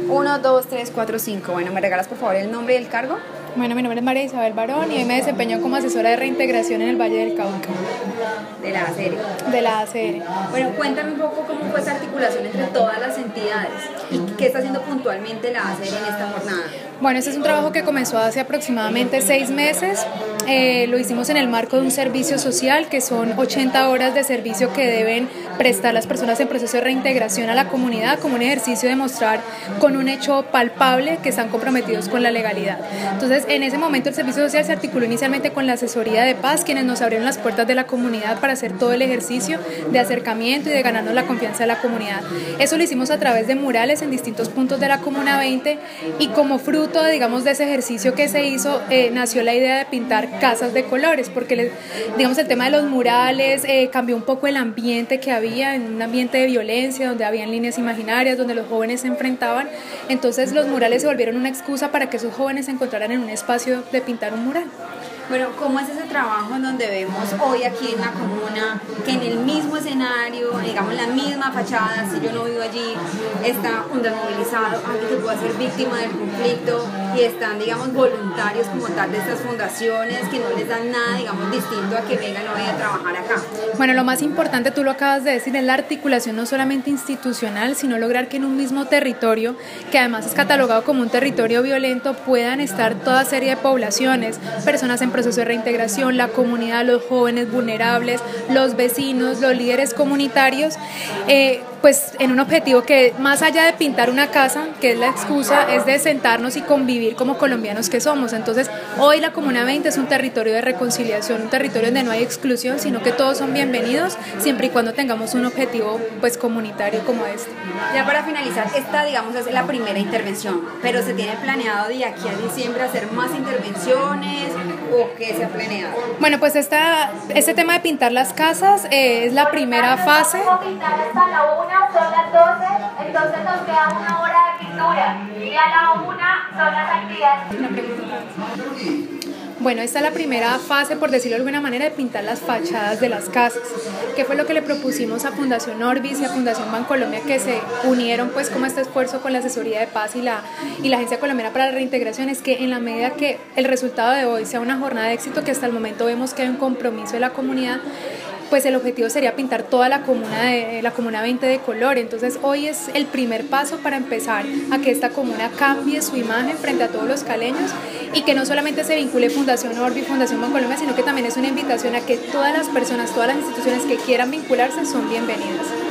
1, 2, 3, 4, 5. Bueno, ¿me regalas por favor el nombre y el cargo? Bueno, mi nombre es María Isabel Barón y hoy me desempeño como asesora de reintegración en el Valle del Cauca. De la ACR. De la ACR. Bueno, cuéntame un poco cómo fue esa articulación entre todas las entidades y qué está haciendo puntualmente la ACR en esta jornada. Bueno, este es un trabajo que comenzó hace aproximadamente 6 meses. Lo hicimos en el marco de un servicio social, que son 80 horas de servicio que deben prestar las personas en proceso de reintegración a la comunidad, como un ejercicio de mostrar con un hecho palpable que están comprometidos con la legalidad. Entonces, en ese momento el servicio social se articuló inicialmente con la asesoría de paz, quienes nos abrieron las puertas de la comunidad para hacer todo el ejercicio de acercamiento y de ganarnos la confianza de la comunidad. Eso lo hicimos a través de murales en distintos puntos de la Comuna 20 y como fruto de, digamos, de ese ejercicio que se hizo, nació la idea de pintar casas de colores, porque digamos el tema de los murales cambió un poco el ambiente que había, en un ambiente de violencia, donde habían líneas imaginarias, donde los jóvenes se enfrentaban. Entonces los murales se volvieron una excusa para que esos jóvenes se encontraran en un espacio de pintar un mural. Bueno, ¿cómo es ese trabajo en donde vemos hoy aquí en la comuna que en el mismo escenario, digamos la misma fachada, si yo no vivo allí, está un desmovilizado, alguien que pueda ser víctima del conflicto y están, digamos, voluntarios como tal de estas fundaciones que no les dan nada, digamos, distinto a que vengan hoy a trabajar acá? Bueno, lo más importante, tú lo acabas de decir, es la articulación no solamente institucional, sino lograr que en un mismo territorio, que además es catalogado como un territorio violento, puedan estar toda serie de poblaciones, personas en proceso de reintegración, la comunidad, los jóvenes vulnerables, los vecinos, los líderes comunitarios, pues en un objetivo que más allá de pintar una casa, que es la excusa, es de sentarnos y convivir como colombianos que somos. Entonces hoy la Comuna 20 es un territorio de reconciliación, un territorio donde no hay exclusión, sino que todos son bienvenidos siempre y cuando tengamos un objetivo pues comunitario como este. Ya para finalizar, esta digamos es la primera intervención, pero ¿se tiene planeado de aquí a diciembre hacer más intervenciones o qué se ha planeado? Bueno, pues este tema de pintar las casas es la primera fase. Pintar hasta la 1 son las 12, entonces nos queda 1 hora de pintura y a la 1 son las actividades. Bueno, esta es la primera fase, por decirlo de alguna manera, de pintar las fachadas de las casas, que fue lo que le propusimos a Fundación Orbis y a Fundación Bancolombia, que se unieron pues como este esfuerzo con la asesoría de paz y la Agencia Colombiana para la Reintegración, es que en la medida que el resultado de hoy sea una jornada de éxito, que hasta el momento vemos que hay un compromiso de la comunidad, pues el objetivo sería pintar toda la comuna 20 de color. Entonces hoy es el primer paso para empezar a que esta comuna cambie su imagen frente a todos los caleños y que no solamente se vincule Fundación Orbi y Fundación Bancolombia, sino que también es una invitación a que todas las personas, todas las instituciones que quieran vincularse son bienvenidas.